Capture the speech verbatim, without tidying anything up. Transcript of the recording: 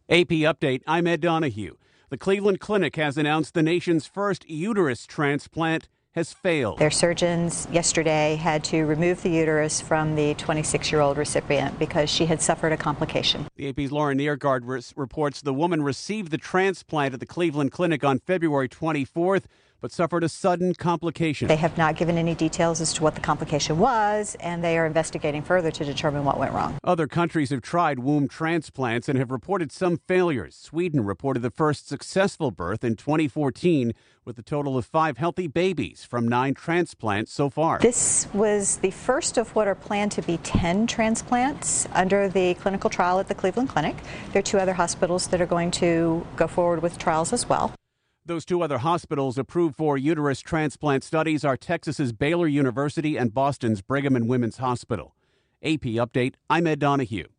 A P Update, I'm Ed Donahue. The Cleveland Clinic has announced the nation's first uterus transplant has failed. Their surgeons yesterday had to remove the uterus from the twenty-six-year-old recipient because she had suffered a complication. The A P's Lauren Neergaard res- reports the woman received the transplant at the Cleveland Clinic on February twenty-fourth, but suffered a sudden complication. They have not given any details as to what the complication was, and they are investigating further to determine what went wrong. Other countries have tried womb transplants and have reported some failures. Sweden reported the first successful birth in twenty fourteen, with a total of five healthy babies from nine transplants so far. This was the first of what are planned to be ten transplants under the clinical trial at the Cleveland Clinic. There are two other hospitals that are going to go forward with trials as well. Those two other hospitals approved for uterus transplant studies are Texas's Baylor University and Boston's Brigham and Women's Hospital. A P Update, I'm Ed Donahue.